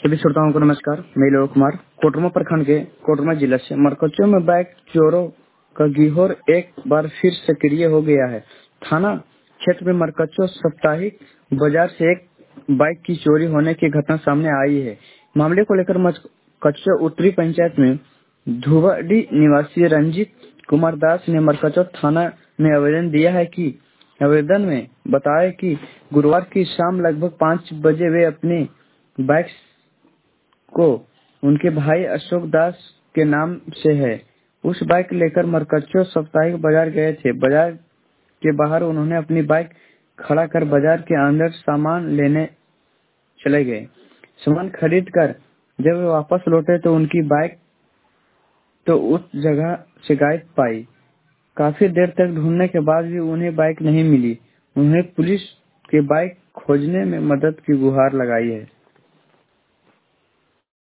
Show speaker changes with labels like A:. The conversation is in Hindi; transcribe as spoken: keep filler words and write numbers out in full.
A: सभी श्रोताओं को नमस्कार। मैं लोक कुमार कोटरमा प्रखंड के कोटरमा जिला से मरकच्चों में बाइक चोरों का गिरोह एक बार फिर सक्रिय हो गया है। थाना क्षेत्र में मरकच्चो साप्ताहिक बाजार से एक बाइक की चोरी होने की घटना सामने आई है। मामले को लेकर मरकच्चो उत्तरी पंचायत में धुवाडी निवासी रंजीत कुमार दास ने मरकच्चो थाना में आवेदन दिया है कि आवेदन में बताया कि गुरुवार की शाम लगभग पाँच बजे वे अपनी बाइक को उनके भाई अशोक दास के नाम से है उस बाइक लेकर मरकच्चो साप्ताहिक बाजार गए थे। बाजार के बाहर उन्होंने अपनी बाइक खड़ा कर बाजार के अंदर सामान लेने चले गए। सामान खरीद कर जब वे वापस लौटे तो उनकी बाइक तो उस जगह से गायब पाई। काफी देर तक ढूंढने के बाद भी उन्हें बाइक नहीं मिली। उन्हें पुलिस के बाइक खोजने में मदद की गुहार लगाई है।